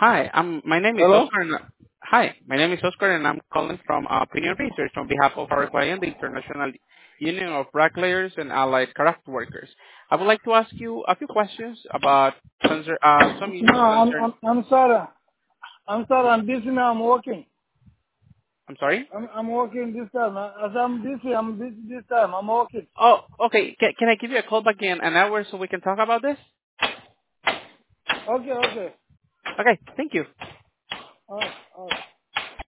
Hi, my name is Hello? Oscar. Hi, my name is Oscar, and I'm calling from Opinion Research on behalf of our client, the International Union of Bricklayers and Allied Craft Workers. I would like to ask you a few questions about some No, issues I'm concern. I'm I'm sorry. I'm sorry. I'm busy now. I'm working. I'm sorry. I'm working this time. As I'm busy this time. I'm working. Oh, okay. Can I give you a call back in an hour so we can talk about this? Okay, okay. Okay, thank you. All right, all right.